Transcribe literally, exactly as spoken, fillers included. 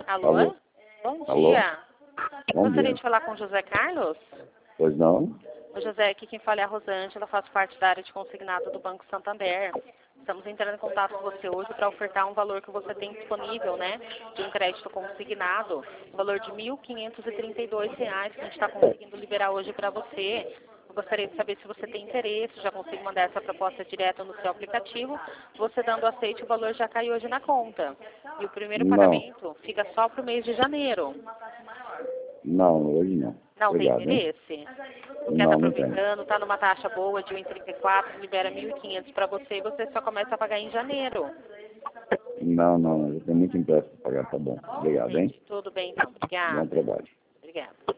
Alô? Alô? Bom Alô? dia. Bom Gostaria dia. de falar com o José Carlos? Pois não? O José, aqui quem fala é a Rosângela, faço parte da área de consignado do Banco Santander. Estamos entrando em contato com você hoje para ofertar um valor que você tem disponível, né? De um crédito consignado, um valor de mil quinhentos e trinta e dois reais que a gente está conseguindo liberar hoje para você. Eu gostaria de saber se você tem interesse, já consigo mandar essa proposta direto no seu aplicativo. Você dando aceite, o valor já cai hoje na conta. E o primeiro Não. pagamento fica só para o mês de janeiro. Não, hoje não. Não tem Obrigado, hein? interesse? Quer estar Não, não tem. aproveitando, está numa taxa boa de um vírgula trinta e quatro, libera mil e quinhentos para você e você só começa a pagar em janeiro. Não, não, eu tenho muito empréstimo para pagar, tá bom. Obrigado, hein? Gente, tudo bem então. Bom Obrigada. trabalho. Obrigada.